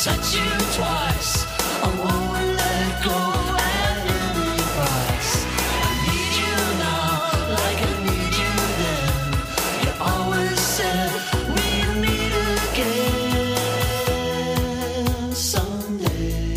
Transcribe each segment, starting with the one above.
touch you twice. I won't let go at any price. I need you now, like I need you then. You always said we'd meet again someday.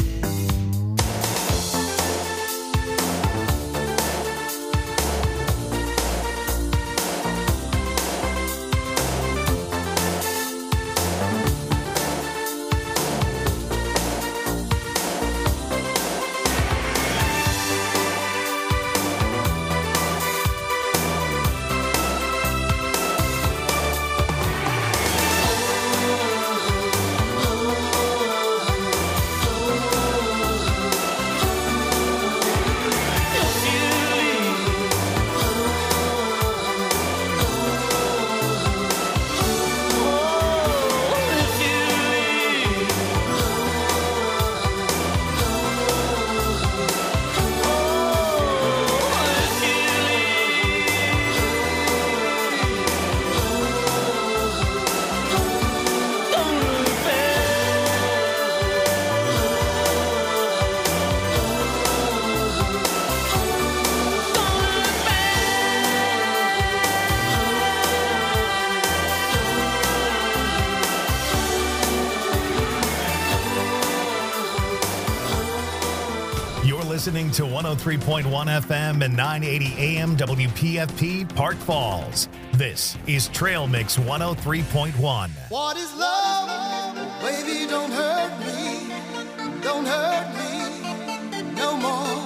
Listening to 103.1 FM and 980 AM WPFP Park Falls. This is Trail Mix 103.1. What is love? Baby, don't hurt me. Don't hurt me no more.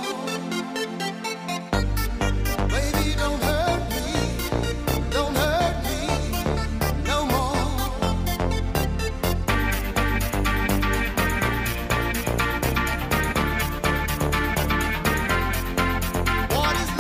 Baby, don't hurt me. Don't hurt me no more. What is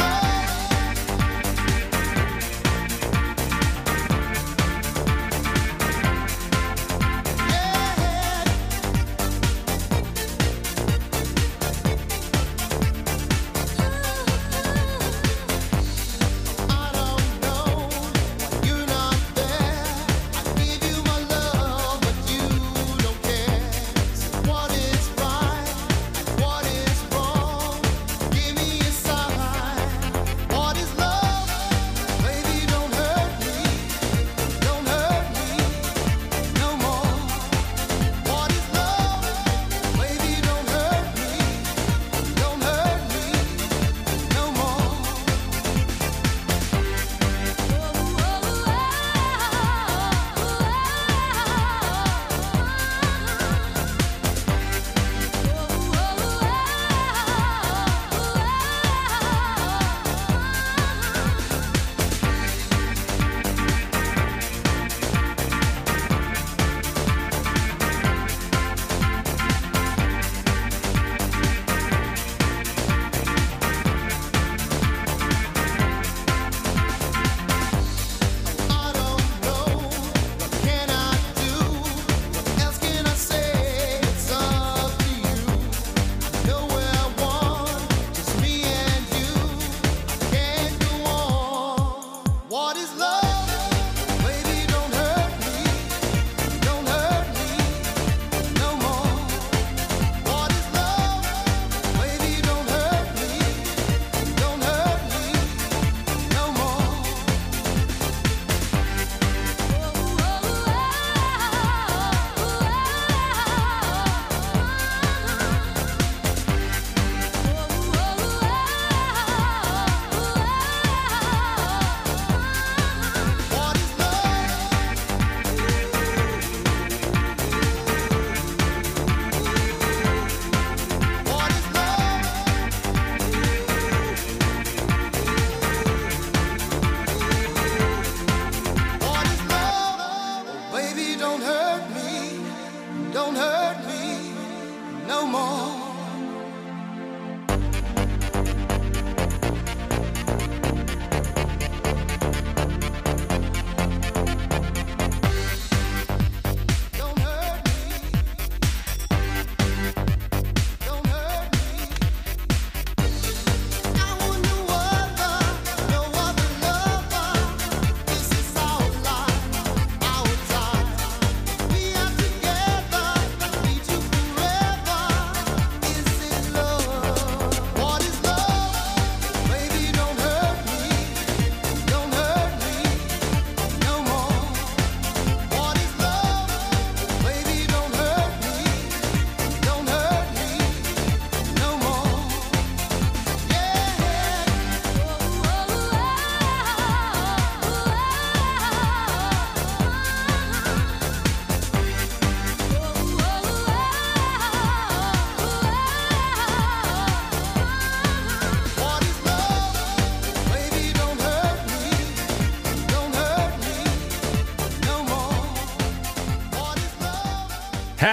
need you.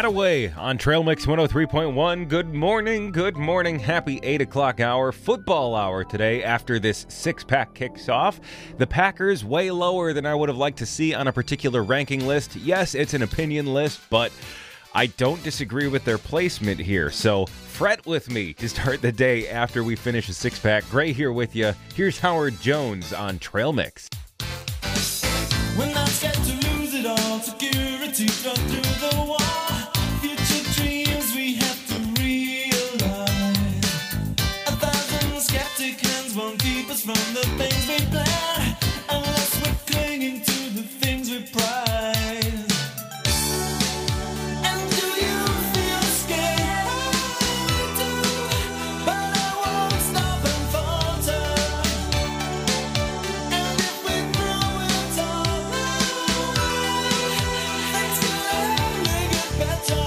Hadaway on Trail Mix 103.1. Good morning. Happy 8 o'clock hour, football hour today after this six-pack kicks off. The Packers way lower than I would have liked to see on a particular ranking list. Yes, it's an opinion list, but I don't disagree with their placement here. So fret with me to start the day after we finish a six-pack. Gray here with you. Here's Howard Jones on Trail Mix. We're not scared to lose it all. Security run through the wall. Future dreams we have to realize. 1,000 skeptic hands won't keep us from the things we plan, unless we're clinging to the things we prize. And do you feel scared? But I won't stop and falter. And if we throw it all away, things can only get better.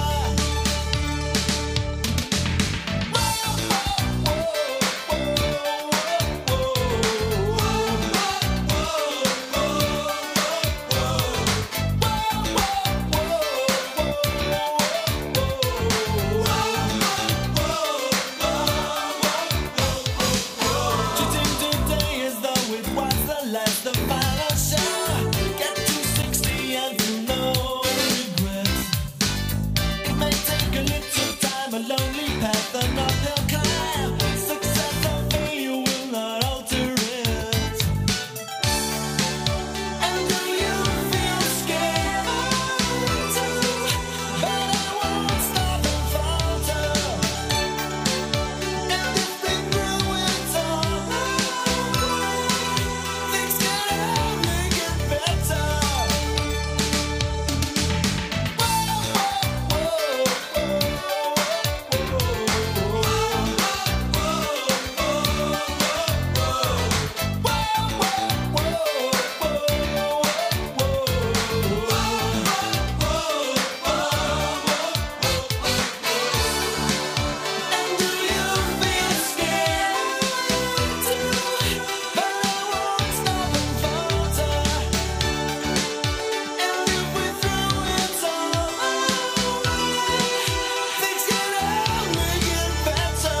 Treating today as though it was the last, the final show. Get to 60 and feel no regrets. It may take a little time, a lonely path, an uphill climb. Success or failure will not alter it. And do you feel scared too? But I won't stop and falter. And if we throw it all away, things can only get better. And do you feel scared too? But I won't stop and falter. And if we throw it all away, things can only get better.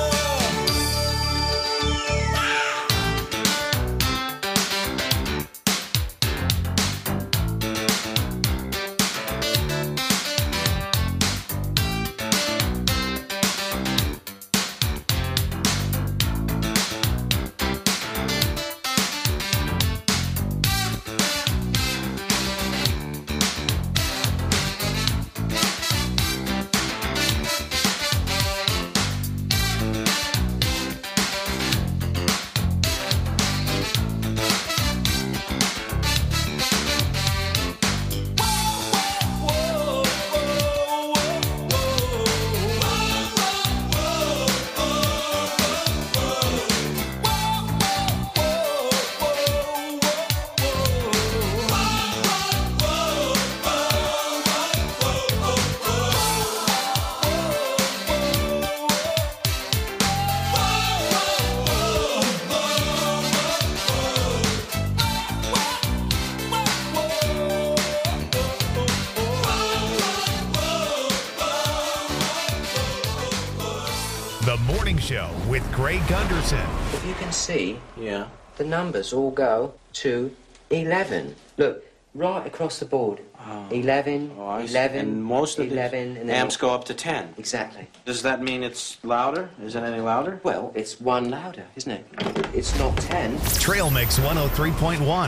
The Morning Show with Greg Gunderson. If you can see, Yeah. the numbers all go to 11. Look, right across the board. 11, Oh, I see. 11, And most of 11, the and then amps go up to 10. Exactly. Does that mean it's louder? Is it any louder? Well, it's one louder, isn't it? It's not 10. Trail Mix 103.1.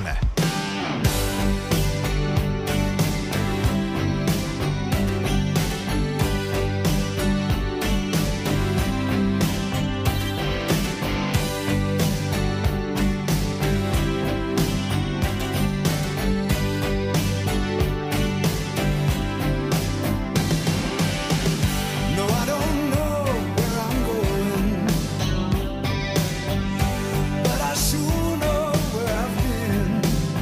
No, I don't know where I'm going, but I sure know where I've been.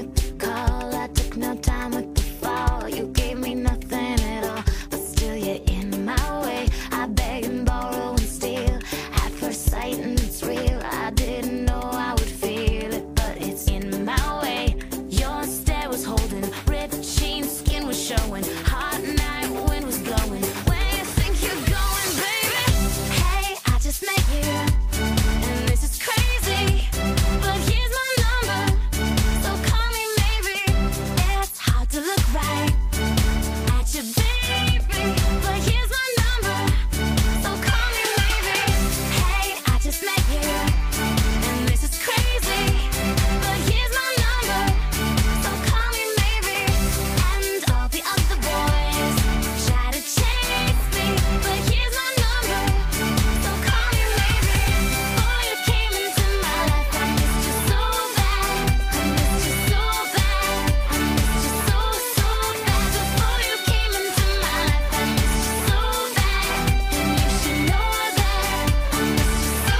call. I took no time with the fall. You gave me nothing at all, but still you're in my way. I beg and borrow and steal at first sight, and it's real. I didn't know I would feel it, but it's in my way. Your stare was holding, ripped jeans, skin was showing, hot night wind was blowing. Where you think you're going, baby? Hey, I just met you, and this is crazy, but here's my number, so call me maybe. It's hard to look right at you, baby, but here's my number, so call me maybe. Hey, I just met you, and this is crazy, but here's my number, so call me maybe. And all the other boys try to chase me, but here's my number, so call me maybe. Before you came into my life, I missed you so bad. I missed you so bad. I missed you so, so bad. Before you came into my life, I missed you so bad. And you should know that I missed you so,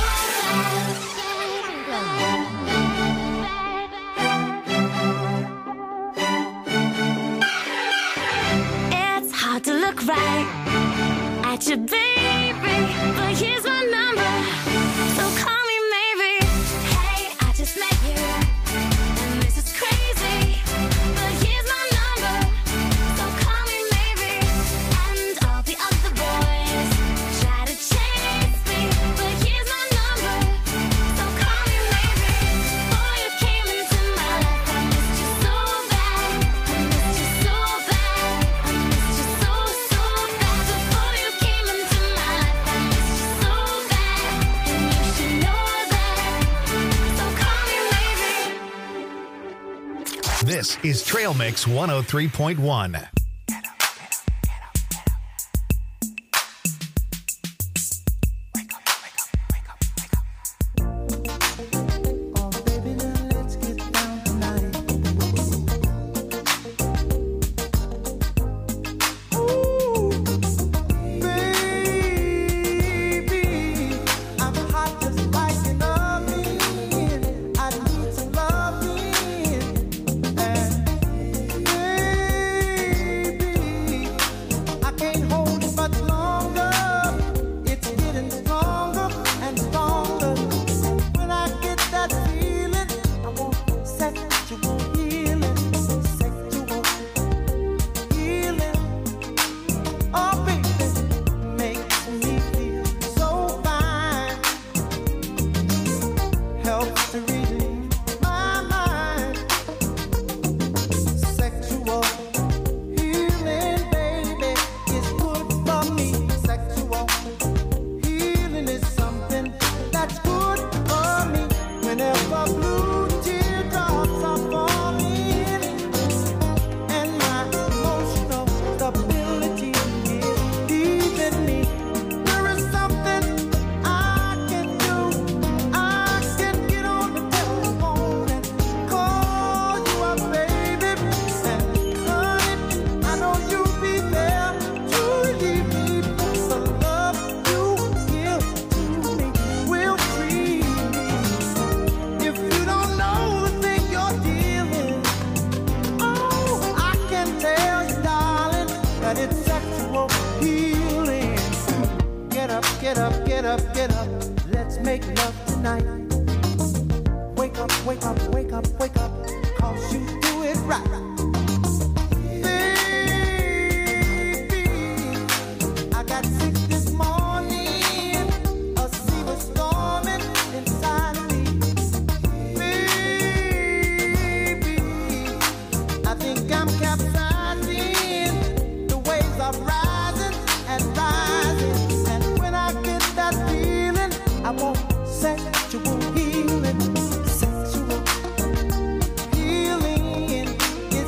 so bad. It's hard to look right at you, baby, but here's my number, so call me maybe. Hey, I just met you, and this is crazy, but here's my number, so call me maybe. And all the other boys try to chase me, but here's my number, so call me maybe. Before you came into my life, I missed you so bad. I missed you so bad. I missed you so, so bad. Before you came into my life, I missed you so bad. And you should know that, so call me maybe. This is Trail Mix 103.1. Oh, baby, now let's get down tonight. Ooh, baby, I'm hot just like an oven. I need some loving, and baby, I can't hold it much longer. It's getting stronger and stronger. When I get that feeling, I want sexual healing, sexual healing. Oh, baby, makes me feel so fine. Helps to relieve my mind. Sexual healing, baby, is good for me. Sexual healing is something that's good for me. Whenever blue teardrops are falling and my emotional stability is leaving me, there is something I can do. I can get on the telephone and call you up, baby, and honey, I know you'll be there to relieve me. The love you give to me will free me. If you don't know the thing you're dealing, oh, I can tell you, darling, that it's sexual healing. Get up, get up, get up, get up. Let's make love tonight. Wake up, wake up, wake up, wake up, 'cause you do it right. Baby, I got sick this morning. A sea was storming inside of me. Baby, I think I'm capsizing. The waves are rising and rising. And when I get that feeling, I want sexual healing. Sexual healing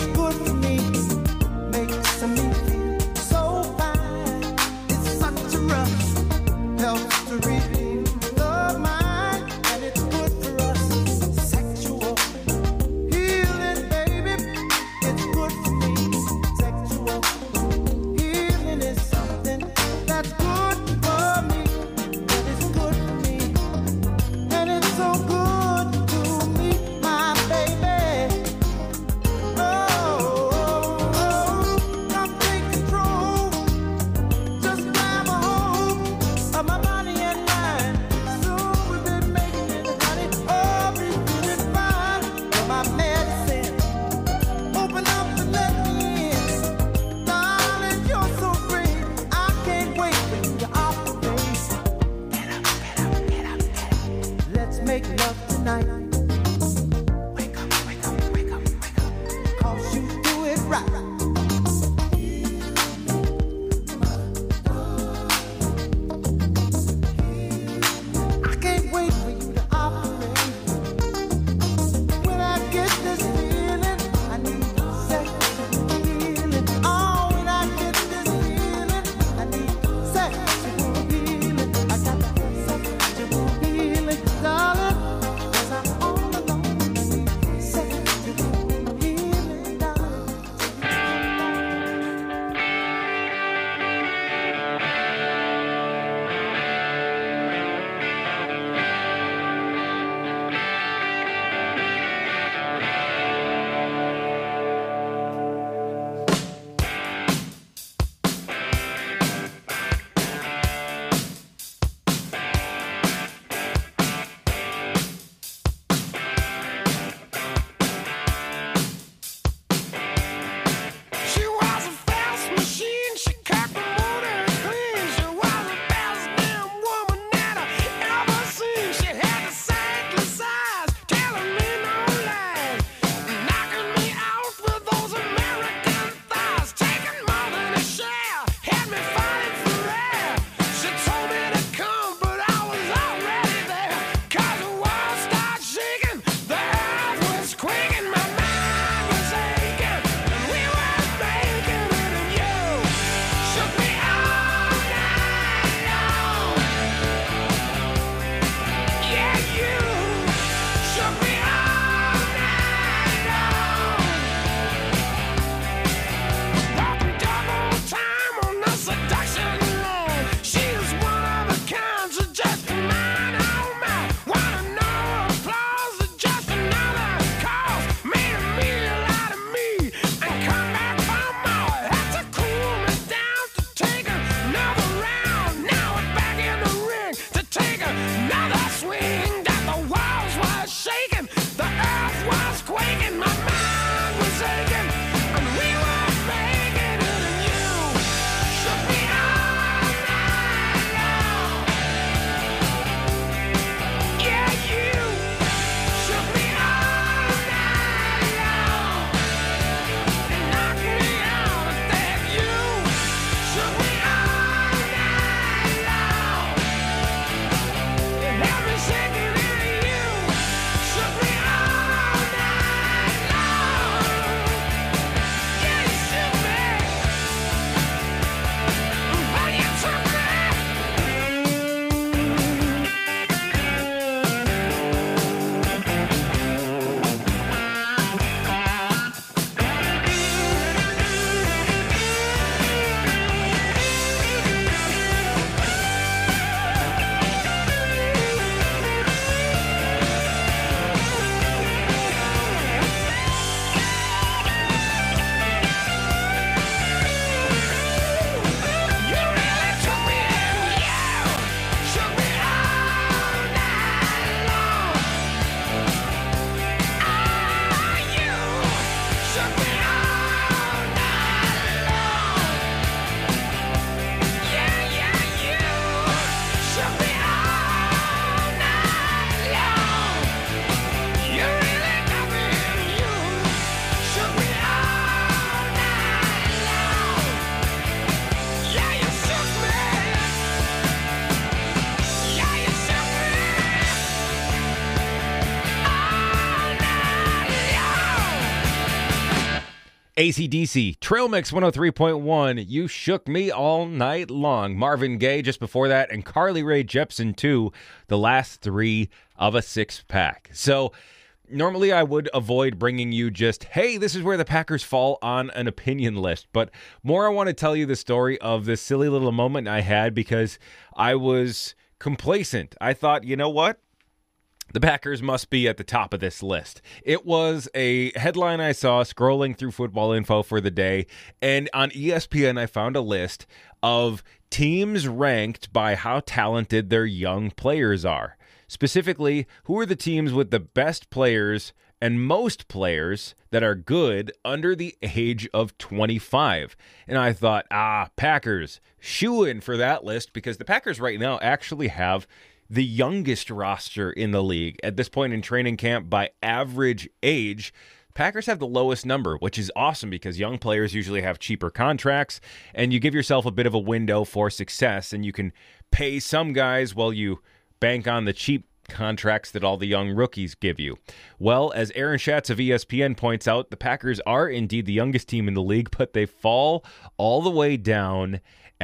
AC/DC, Trail Mix 103.1, You Shook Me All Night Long. Marvin Gaye just before that, and Carly Rae Jepsen too, the last three of a six-pack. So normally I would avoid bringing you just, hey, this is where the Packers fall on an opinion list. But more, I want to tell you the story of this silly little moment I had because I was complacent. I thought, you know what? The Packers must be at the top of this list. It was a headline I saw scrolling through Football Info for the day, and on ESPN I found a list of teams ranked by how talented their young players are. Specifically, who are the teams with the best players and most players that are good under the age of 25. And I thought, Packers, shoo-in for that list, because the Packers right now actually have the youngest roster in the league. At this point in training camp, by average age, Packers have the lowest number, which is awesome because young players usually have cheaper contracts, and you give yourself a bit of a window for success, and you can pay some guys while you bank on the cheap contracts that all the young rookies give you. Well, as Aaron Schatz of ESPN points out, the Packers are indeed the youngest team in the league, but they fall all the way down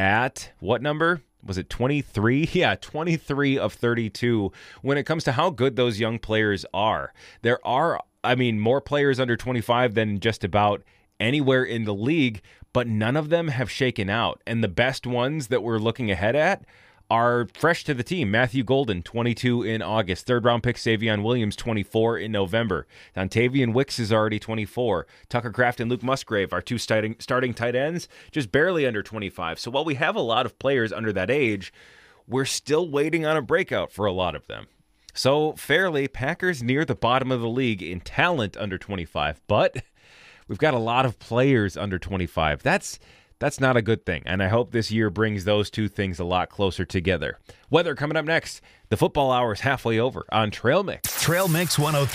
at what number? Was it 23? Yeah, 23 of 32 when it comes to how good those young players are. There are, more players under 25 than just about anywhere in the league, but none of them have shaken out. And the best ones that we're looking ahead at are fresh to the team. Matthew Golden, 22 in August. Third-round pick Savion Williams, 24 in November. Dontavian Wicks is already 24. Tucker Kraft and Luke Musgrave, our two starting tight ends, just barely under 25. So while we have a lot of players under that age, we're still waiting on a breakout for a lot of them. So fairly, Packers near the bottom of the league in talent under 25, but we've got a lot of players under 25. That's not a good thing, and I hope this year brings those two things a lot closer together. Weather coming up next. The football hour is halfway over on Trail Mix. Trail Mix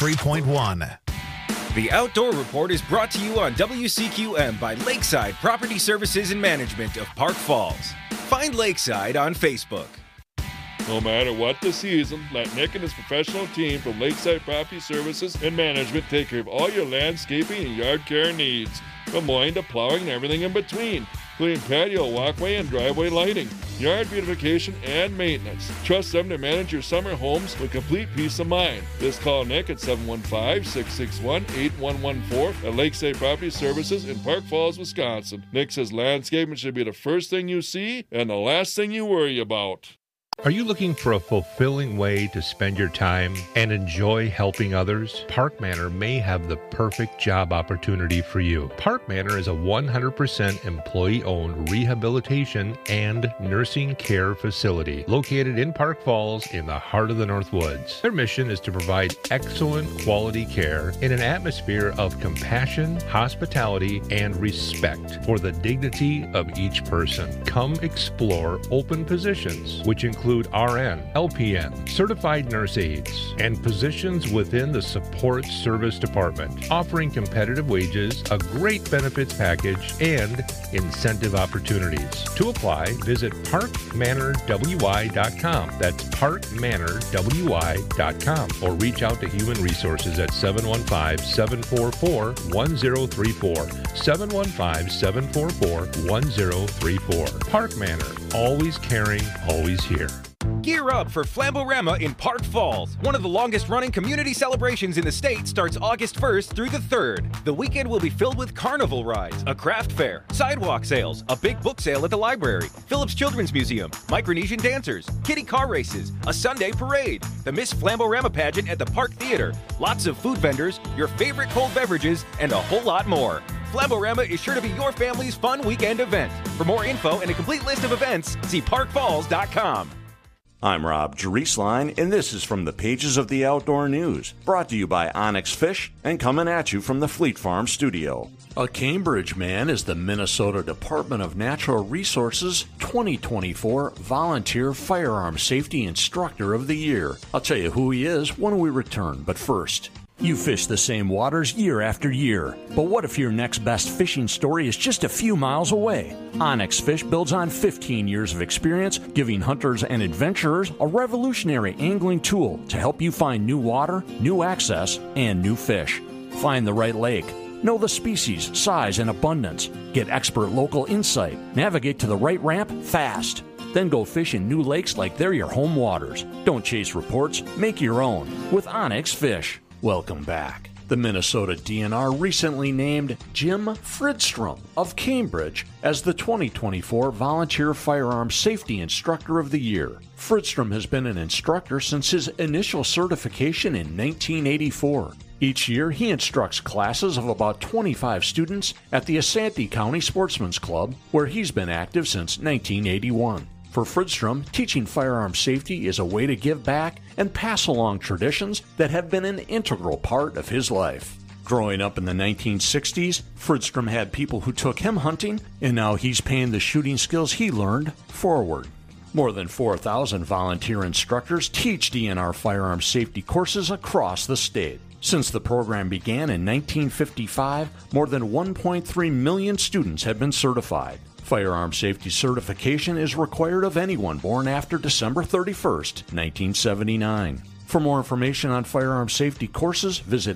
103.1. The Outdoor Report is brought to you on WCQM by Lakeside Property Services and Management of Park Falls. Find Lakeside on Facebook. No matter what the season, let Nick and his professional team from Lakeside Property Services and Management take care of all your landscaping and yard care needs. From mowing to plowing and everything in between, including patio, walkway, and driveway lighting, yard beautification, and maintenance. Trust them to manage your summer homes with complete peace of mind. Just call Nick at 715-661-8114 at Lakeside Property Services in Park Falls, Wisconsin. Nick says landscaping should be the first thing you see and the last thing you worry about. Are you looking for a fulfilling way to spend your time and enjoy helping others? Park Manor may have the perfect job opportunity for you. Park Manor is a 100% employee-owned rehabilitation and nursing care facility located in Park Falls in the heart of the Northwoods. Their mission is to provide excellent quality care in an atmosphere of compassion, hospitality, and respect for the dignity of each person. Come explore open positions, which include RN, LPN, certified nurse aides, and positions within the support service department, offering competitive wages, a great benefits package, and incentive opportunities. To apply, visit parkmanorwy.com. That's parkmanorwy.com, or reach out to Human Resources at 715-744-1034. 715-744-1034. Park Manor, always caring, always here. Gear up for Flamborama in Park Falls. One of the longest-running community celebrations in the state starts August 1st through the 3rd. The weekend will be filled with carnival rides, a craft fair, sidewalk sales, a big book sale at the library, Phillips Children's Museum, Micronesian dancers, kiddie car races, a Sunday parade, the Miss Flamborama pageant at the Park Theater, lots of food vendors, your favorite cold beverages, and a whole lot more. Flamborama is sure to be your family's fun weekend event. For more info and a complete list of events, see parkfalls.com. I'm Rob Jerisline, and this is from the pages of the Outdoor News, brought to you by Onyx Fish and coming at you from the Fleet Farm studio. A Cambridge man is the Minnesota Department of Natural Resources 2024 Volunteer Firearm Safety Instructor of the Year. I'll tell you who he is when we return, but first, you fish the same waters year after year. But what if your next best fishing story is just a few miles away? Onyx Fish builds on 15 years of experience, giving hunters and adventurers a revolutionary angling tool to help you find new water, new access, and new fish. Find the right lake. Know the species, size, and abundance. Get expert local insight. Navigate to the right ramp fast. Then go fish in new lakes like they're your home waters. Don't chase reports, make your own with Onyx Fish. Welcome back. The Minnesota DNR recently named Jim Fridstrom of Cambridge as the 2024 Volunteer Firearms Safety Instructor of the Year. Fridstrom has been an instructor since his initial certification in 1984. Each year, he instructs classes of about 25 students at the Asante County Sportsman's Club, where he's been active since 1981. For Fridstrom, teaching firearm safety is a way to give back and pass along traditions that have been an integral part of his life. Growing up in the 1960s, Fridstrom had people who took him hunting, and now he's paying the shooting skills he learned forward. More than 4,000 volunteer instructors teach DNR firearm safety courses across the state. Since the program began in 1955, more than 1.3 million students have been certified. Firearm safety certification is required of anyone born after December 31st, 1979. For more information on firearm safety courses, visit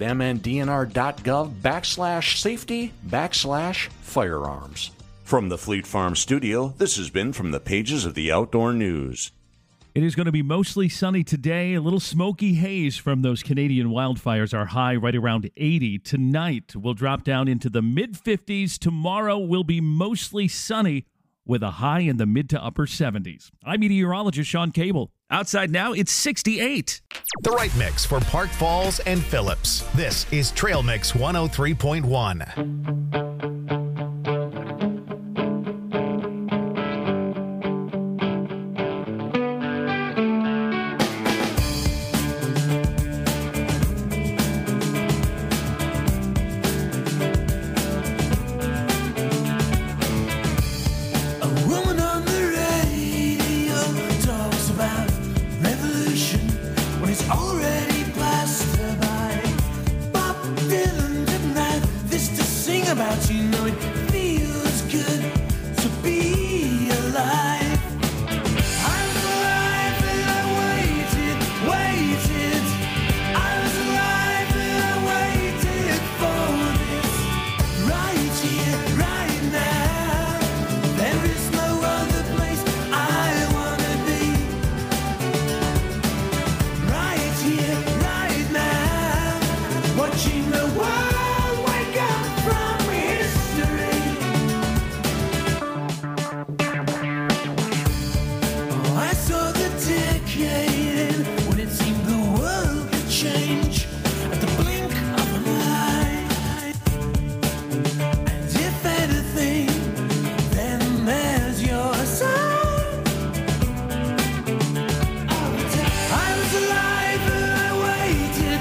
mndnr.gov/safety/firearms. From the Fleet Farm studio, this has been From the Pages of the Outdoor News. It is going to be mostly sunny today. A little smoky haze from those Canadian wildfires. Our high right around 80. Tonight will drop down into the mid-50s. Tomorrow will be mostly sunny with a high in the mid to upper 70s. I'm meteorologist Sean Cable. Outside now, it's 68. The right mix for Park Falls and Phillips. This is Trail Mix 103.1. About you know it feels good to be alive. I'm alive and I waited. I was alive and I waited for this. Right here, right now. There is no other place I wanna be. Right here, right now. Watching the world wake up from history. Oh, I saw the decade end when it seemed the world could change at the blink of an eye. And if anything, then there's your sign. I was alive and I waited.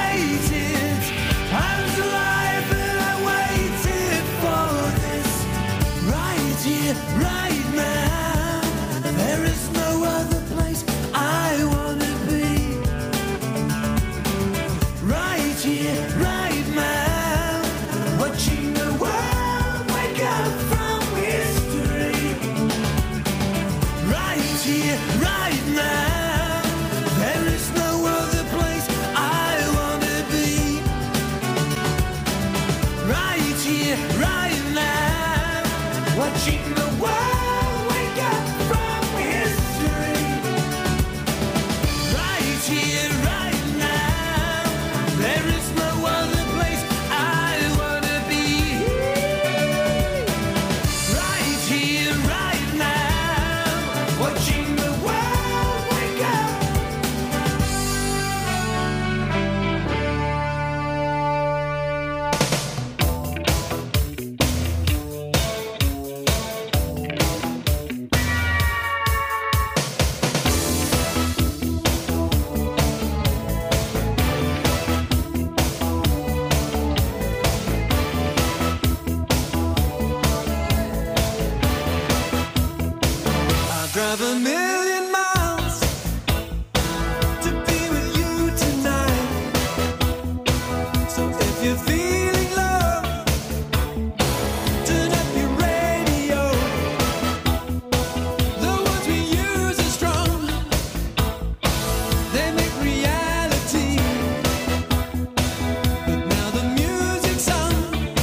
I was alive and I waited for this. Right here, right now. There is no other place I wanna be. Right here, right now. Watching the world wake up from history. Right here, right now. There is no other place I wanna be. Right here, right now. Watching the world wake up from history. Right here, right now. There is no other place I wanna be. Right here, right now. Watching the world wake up. I'll drive a million miles to be with you tonight. So if you're feeling low, turn up your radio. The words we use are strong. They make reality. But now the music's on.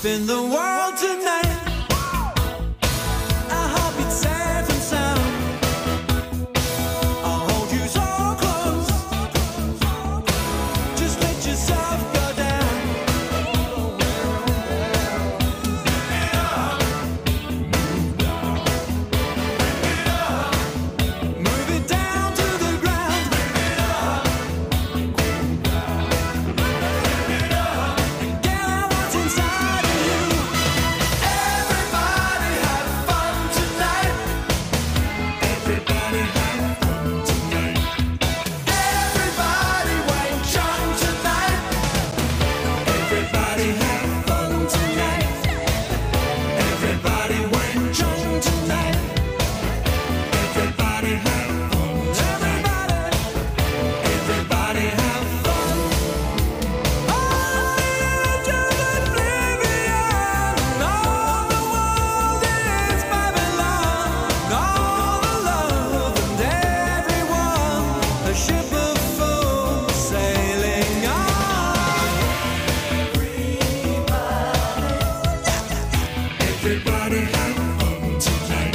spin the world tonight. I hope it's safe and sound. I'll hold you so close. Just let yourself go down. Move it down to the ground. Get out what's inside of you. Everybody have fun tonight. Everybody have fun tonight. Everybody Wang Chung tonight. Everybody have fun tonight. Everybody Wang Chung tonight. Everybody have fun tonight. Everybody have fun. All the world is Babylon. All the love and everyone, a ship of fools sailing on. Everybody have fun tonight.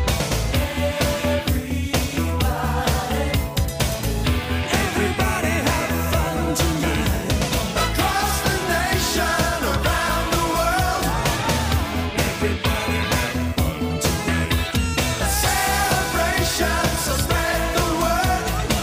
Everybody have fun tonight. Across the nation, around the world. Everybody have fun tonight. A celebration, so spread the word.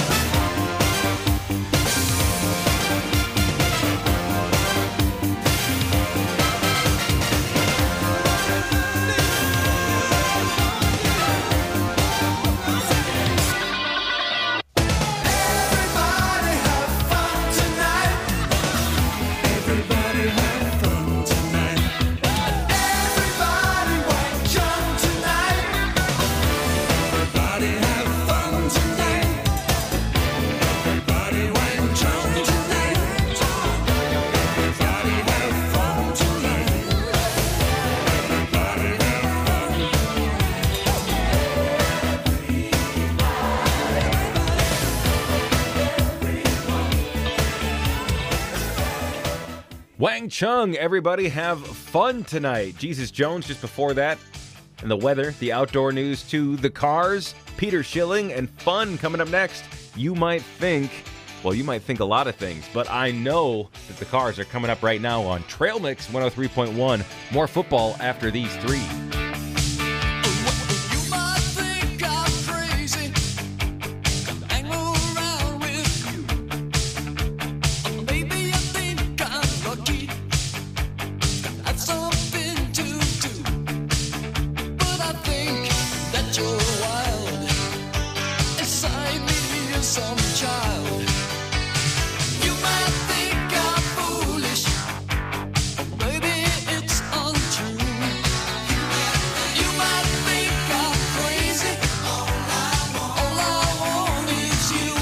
Everybody have fun tonight. Everybody have fun tonight. Everybody Wang Chung tonight. Everybody have fun tonight. Everybody Wang Chung tonight. Everybody have fun tonight. Everybody have Wang Chung, everybody have fun tonight. Jesus Jones just before that. And the weather, the outdoor news too, the cars, Peter Schilling, and fun coming up next. You might think a lot of things, but I know that the cars are coming up right now on Trail Mix 103.1. More football after these three. You might think I'm crazy, hang around with you. Maybe you think I'm lucky, that's something to do. But I think that you're wild, inside me is some child. You might think I'm foolish, maybe it's untrue. You might think I'm crazy. All I want is you.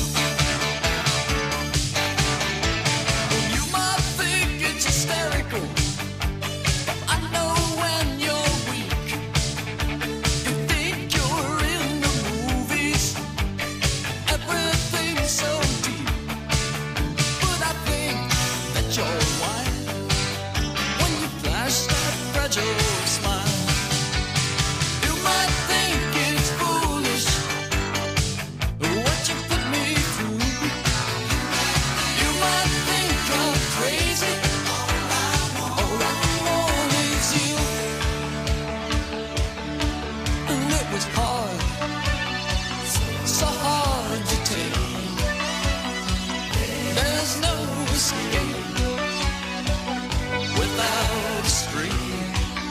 You might think it's hysterical, but I know when you're weak. You think you're in the movies, everything's so deep. But I think that you're wild when you flash that fragile smile. You might think it's foolish what you put me through. You might think I'm crazy. All I want is you. And it was hard, so hard to take. There's no escape without a scream.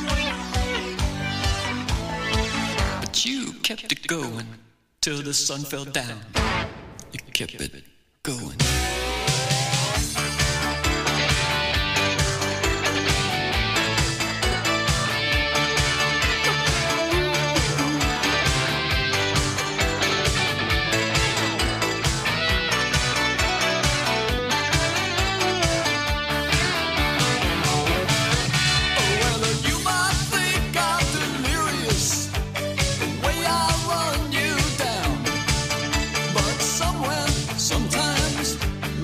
But you kept it going till the sun fell down. You kept it going. Well, you might think I'm delirious, the way I run you down. But somewhere, sometimes,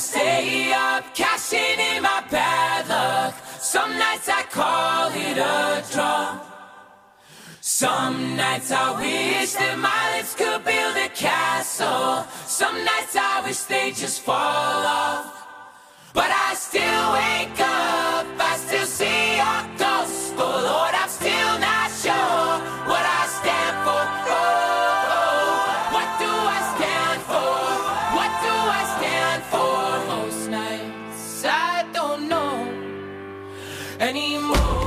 stay up, cashing in my bad luck. Some nights I call it a draw. Some nights I wish that my lips could build a castle. Some nights I wish they just fall off. But I still wake up, I still see your ghost. Oh Lord, I'm still not sure what I stand for. Oh, what do I stand for? What do I stand for? Most nights I don't know anymore.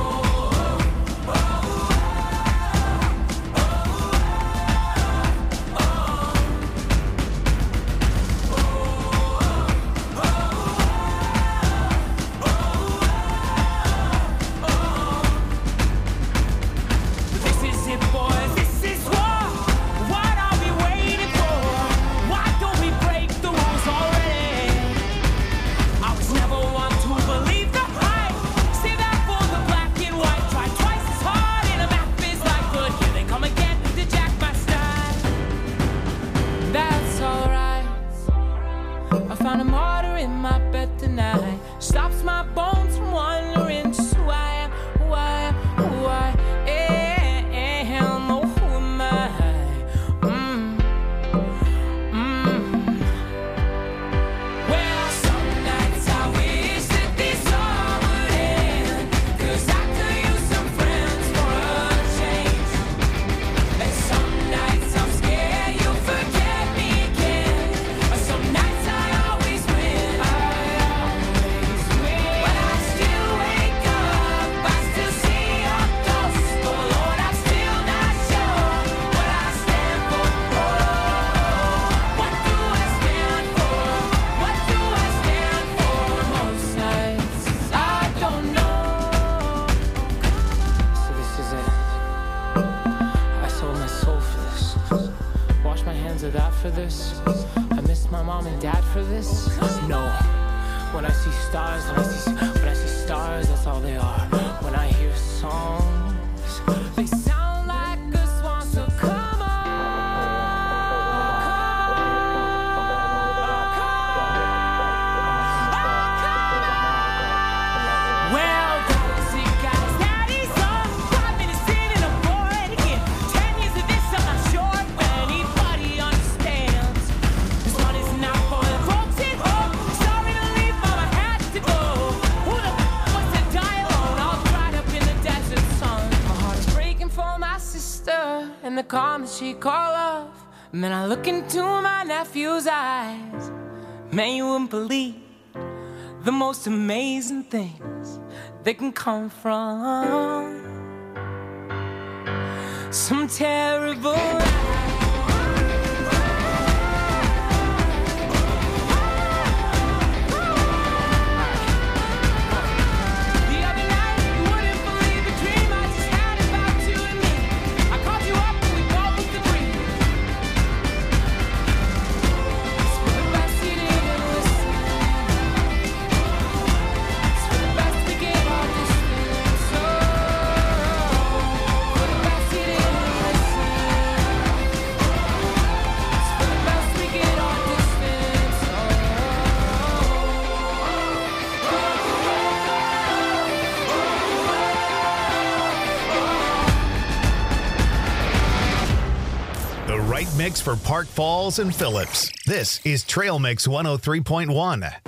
Stops my bones from wondering just who I am, who I am, oh, who am I? Well, some nights I wish that this all would end, 'cause I could use some friends for a change. And some nights I'm scared you'll forget me again. Some nights I always win. But I still wake up, I still see your ghost. Oh Lord, I'm still not sure what I stand for. What do I stand for? What do I stand for? Most nights I don't know. So this is it. I sold my soul for this. Wash my hands of that for this. I miss my mom and dad for this. No. When I see stars, when I see stars, that's all they are. When I hear songs, they sound like a swan, so come on. Well, those guys, daddy's on 5 minutes in and I'm bored again. 10 years of this, I'm not sure if anybody understands. This one is not for the folks at home. Sorry to leave, mama had to go. Who the wants to die alone, all dried up in the desert sun? My heart is breaking for my sister and the calm that she call love. Man, I look into my nephew's eyes. Man, you wouldn't believe the most amazing things that can come from some terrible The other night, you wouldn't believe the dream I just had about you and me. I called you up and we both agreed. It's for the best you didn't listen. It's for the best to get all distance. Oh, for the best you didn't listen. It's for the best we get all distance. The right mix for Park Falls and Phillips. This is Trail Mix 103.1.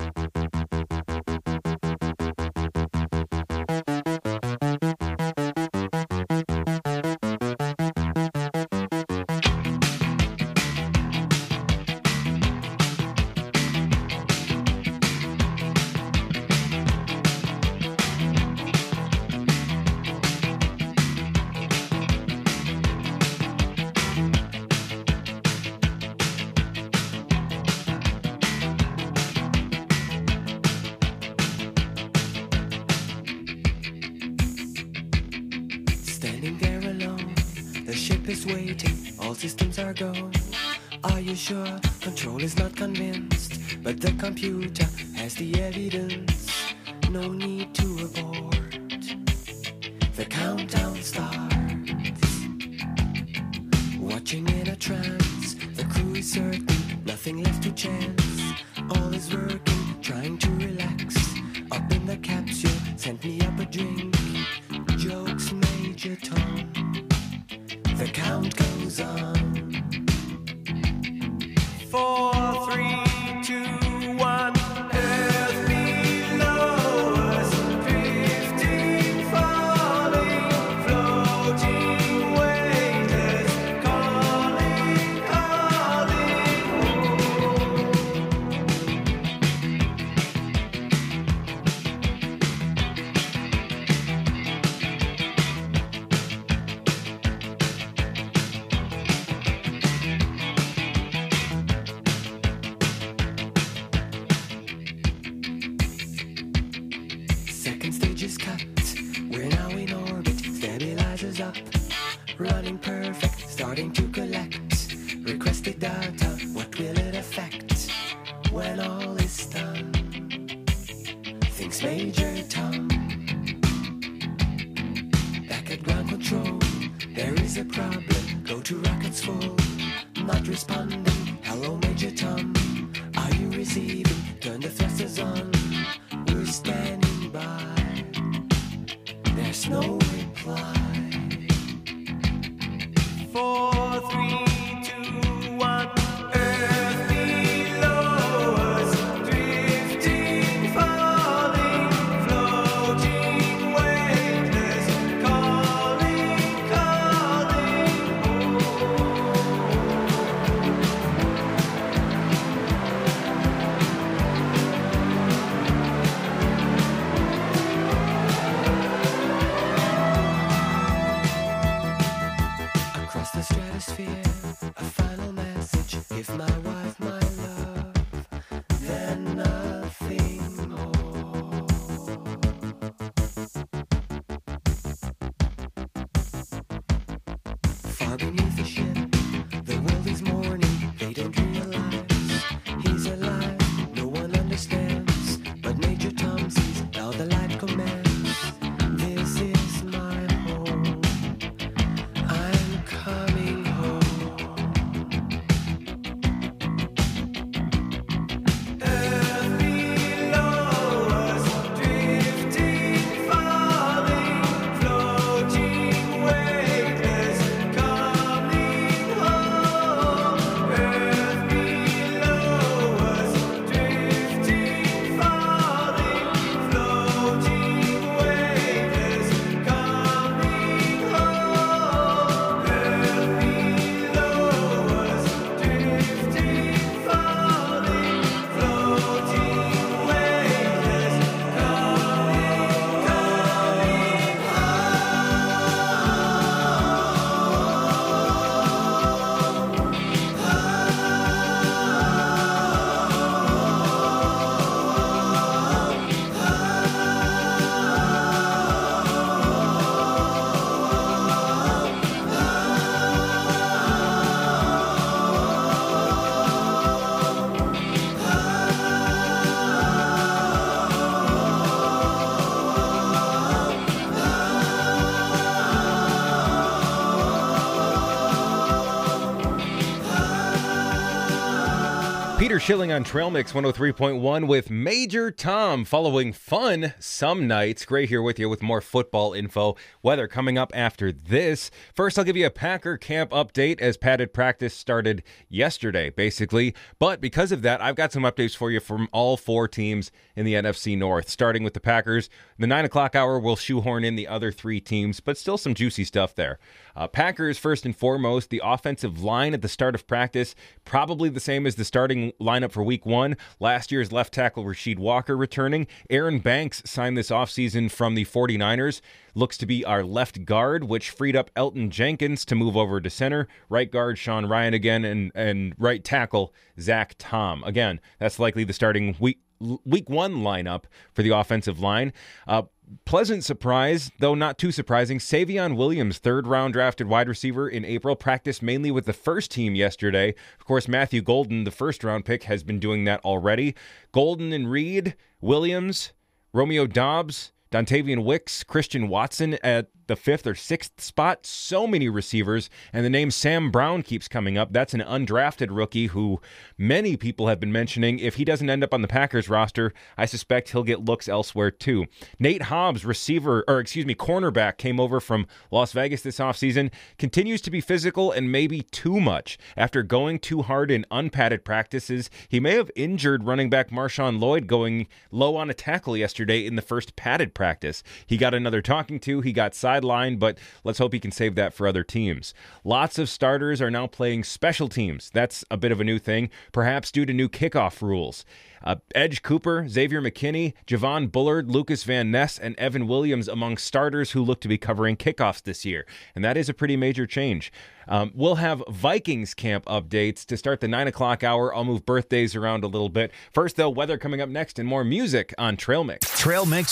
Standing there alone, the ship is waiting, all systems are go. Are you sure? Control is not convinced, but the computer has the evidence. No need to abort. The countdown starts. Watching in a trance, the crew is certain, nothing left to chance. All is working, trying to relax. Up in the capsule, sent me up a drink. Jokes, Major Tom. The count goes on. 4, 3, 2, 1. Earth below us, drifting, falling, floating, weightless, calling, calling home. Second stage is cut. We're now in orbit. Stabilizers up. Running perfect. Starting to collect. Requested data. What will it affect when all is done? Thinks Major Tom. Back at ground control. There is a problem. Go to rockets full. Not responding. Hello, Major Tom. Are you receiving? Turn the thrusters on. We're standing by. There's no reply. 4, 3, 2, 1. Earth below us, drifting, falling, floating, weightless, calling, calling home. Across the stratosphere, a final message. Give my wife my love, then nothing more. Far beneath the ship, the world is mourning. They don't realize he's alive. No one understands, but Major Tom sees how the light commands. This is my home. I'm coming home. Earth below us, drifting, falling, floating, weightless, coming home. Earth below us, drifting, falling, floating, weightless, coming home. Earth below us, drifting, falling, floating, weightless, Peter Schilling on Trail Mix 103.1 with Major Tom, following fun some nights. Gray here with you with more football info. Weather coming up after this. First, I'll give you a Packer camp update as padded practice started yesterday, basically. But because of that, I've got some updates for you from all 4 teams in the NFC North. Starting with the Packers, the 9 o'clock hour will shoehorn in the other 3 teams, but still some juicy stuff there. Packers, first and foremost, the offensive line at the start of practice, probably the same as the starting lineup for week 1. Last year's left tackle Rasheed Walker returning. Aaron Banks signed this offseason from the 49ers. Looks to be our left guard, which freed up Elton Jenkins to move over to center. Right guard Sean Ryan again, and right tackle Zach Tom. Again, that's likely the starting week 1 lineup for the offensive line. Pleasant surprise, though not too surprising. Savion Williams, 3rd-round drafted wide receiver in April, practiced mainly with the first team yesterday. Of course, Matthew Golden, the first-round pick, has been doing that already. Golden and Reed, Williams, Romeo Dobbs, Dontavian Wicks, Christian Watson at the 5th or 6th spot. So many receivers. And the name Sam Brown keeps coming up. That's an undrafted rookie who many people have been mentioning. If he doesn't end up on the Packers roster, I suspect he'll get looks elsewhere too. Nate Hobbs, cornerback, came over from Las Vegas this offseason. Continues to be physical and maybe too much. After going too hard in unpadded practices, he may have injured running back Marshawn Lloyd going low on a tackle yesterday in the first padded practice. He got another talking to. He got sidelined, but let's hope he can save that for other teams. Lots of starters are now playing special teams. That's a bit of a new thing, perhaps due to new kickoff rules. Edge Cooper, Xavier McKinney, Javon Bullard, Lucas Van Ness, and Evan Williams among starters who look to be covering kickoffs this year. And that is a pretty major change. We'll have Vikings camp updates to start the 9 o'clock hour. I'll move birthdays around a little bit. First, though, weather coming up next and more music on Trail Mix. Trail Mix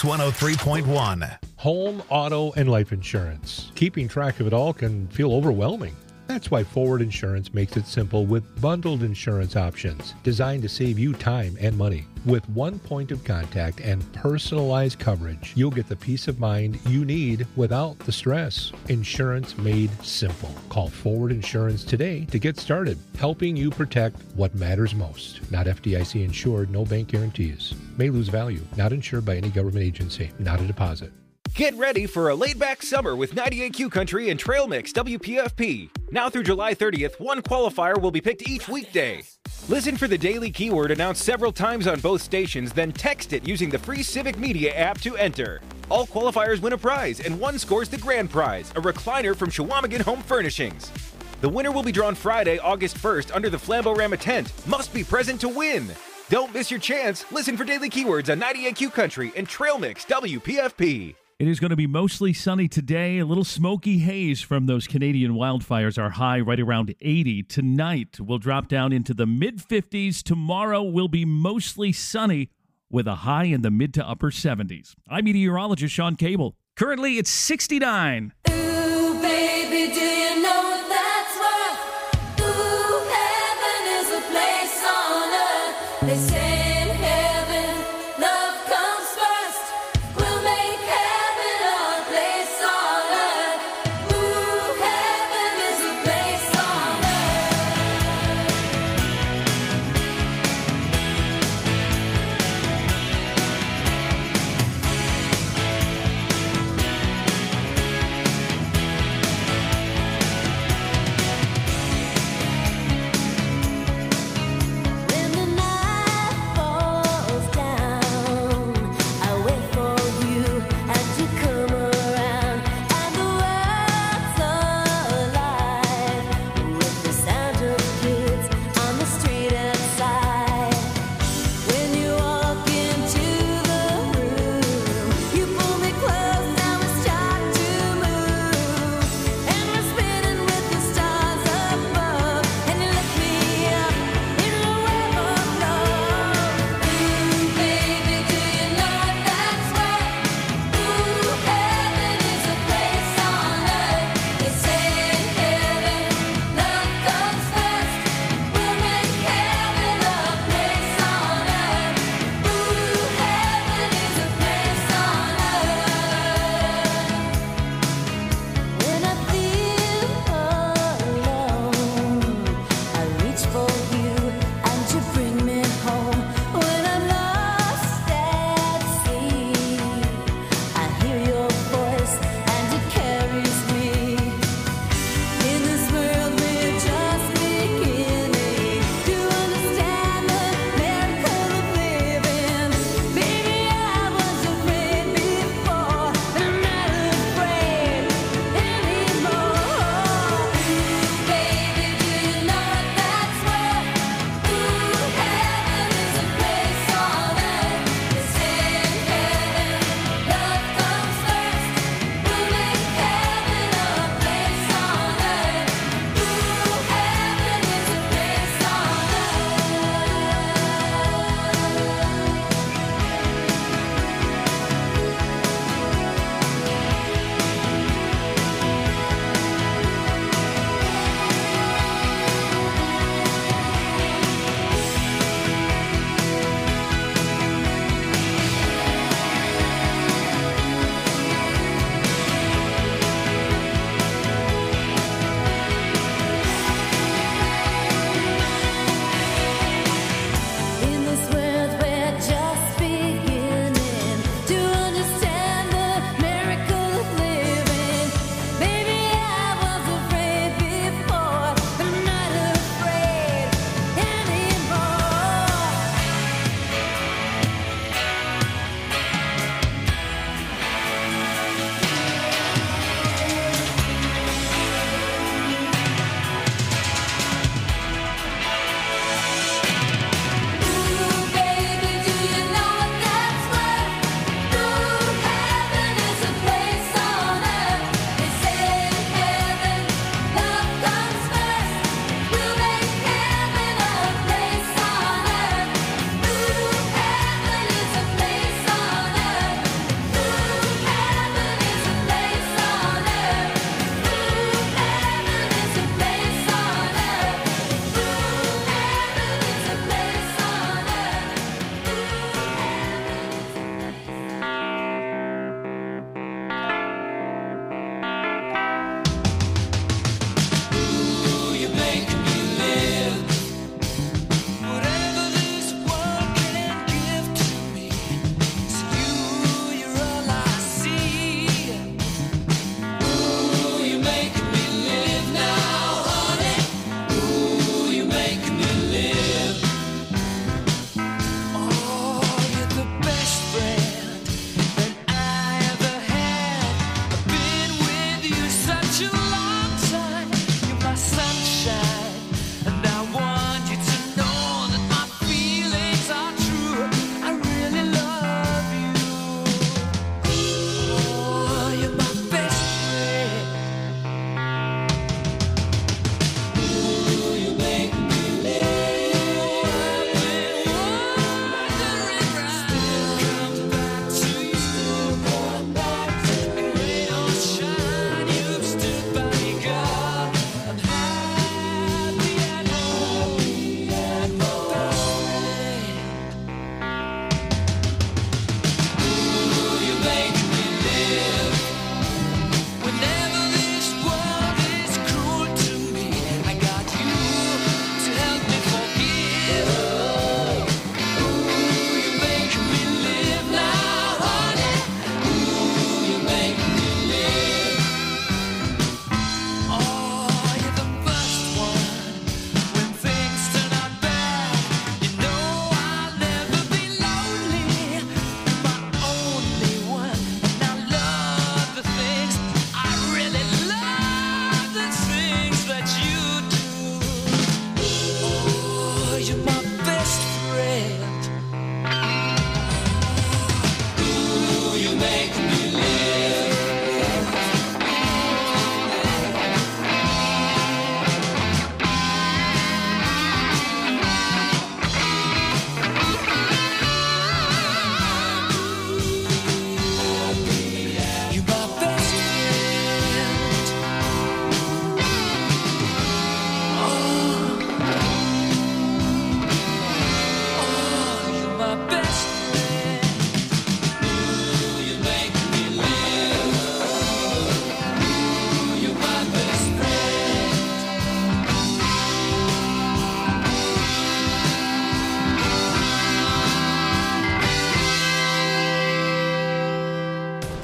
103.1. Home, auto, and life insurance. Keeping track of it all can feel overwhelming. That's why Forward Insurance makes it simple with bundled insurance options designed to save you time and money. With one point of contact and personalized coverage, you'll get the peace of mind you need without the stress. Insurance made simple. Call Forward Insurance today to get started, helping you protect what matters most. Not FDIC insured, no bank guarantees. May lose value. Not insured by any government agency. Not a deposit. Get ready for a laid-back summer with 98Q Country and Trail Mix WPFP. Now through July 30th, one qualifier will be picked each weekday. Listen for the daily keyword announced several times on both stations, then text it using the free Civic Media app to enter. All qualifiers win a prize, and one scores the grand prize, a recliner from Chequamegon Home Furnishings. The winner will be drawn Friday, August 1st under the Flambeau-Rama tent. Must be present to win. Don't miss your chance. Listen for daily keywords on 98Q Country and Trail Mix WPFP. It is going to be mostly sunny today. A little smoky haze from those Canadian wildfires. Our high right around 80. Tonight, we'll drop down into the mid-50s. Tomorrow will be mostly sunny with a high in the mid to upper 70s. I'm meteorologist Sean Cable. Currently, it's 69. Ooh, baby, do you know that's what? Ooh, heaven is a place on earth. They say in heaven, love comes first. We'll make heaven our place on earth. Ooh, heaven is a place on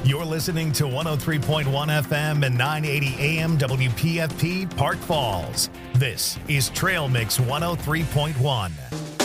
You're listening to 103.1 FM and 980 AM WPFP Park Falls. This is Trail Mix 103.1.